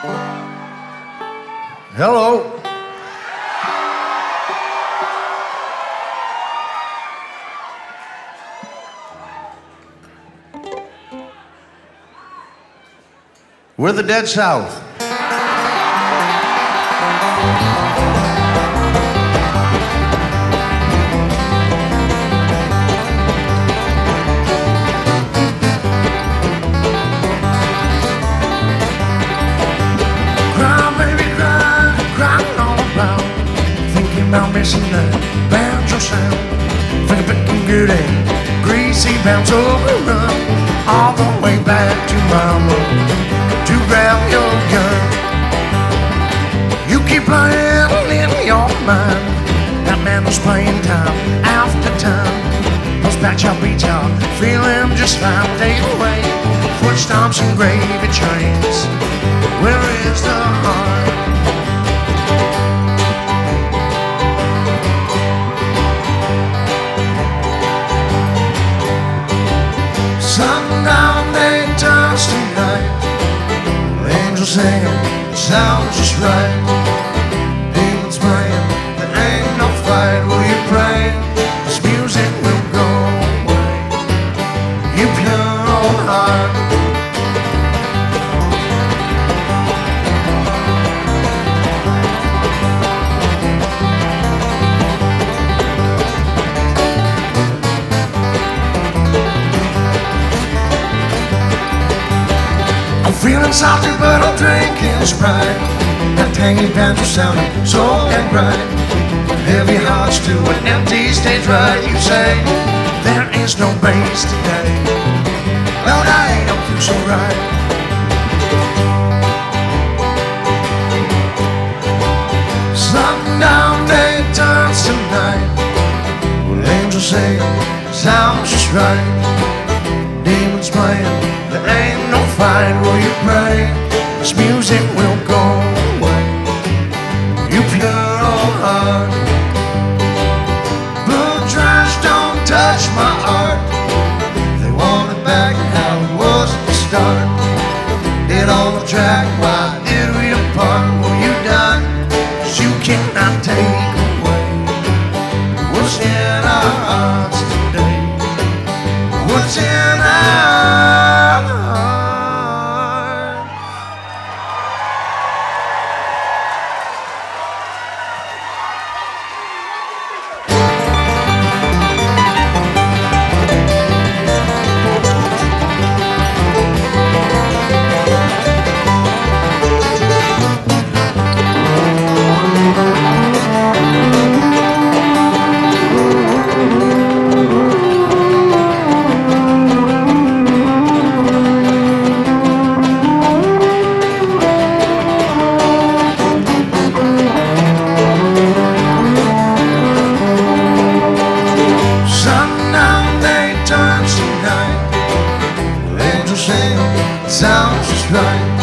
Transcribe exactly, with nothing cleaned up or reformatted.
Hello. We're the Dead South. About missing that banjo sound, finger picking good and greasy bounce overrun all the way back to mama to grab your gun. You keep playing in your mind. That man was playing time after time. Those backshot beats are feeling just fine. Day away, foot stomps and gravy trains. Where is the heart? Sundown day turns to night. Angels singing, sounds just right. Demons praying, there ain't no fight. Will you pray? This music will go away. You pure old heart. Feeling salty, but I'm drinking Sprite. That tangy banjo sounding so and bright. Heavy hearts to an empty stage right. You say there is no bass today. Well, I don't feel so right. Sundown day turns to night. Well, angels say sounds just right. Demons playing, there ain't no fight. Will you pray? This music will go away. You pure old heart. Blue trash don't touch my art. They want it back how it was at the start. It on the track, why did we depart? Were you done? 'Cause you cannot take away what's in our hearts today. What's in our sounds just right.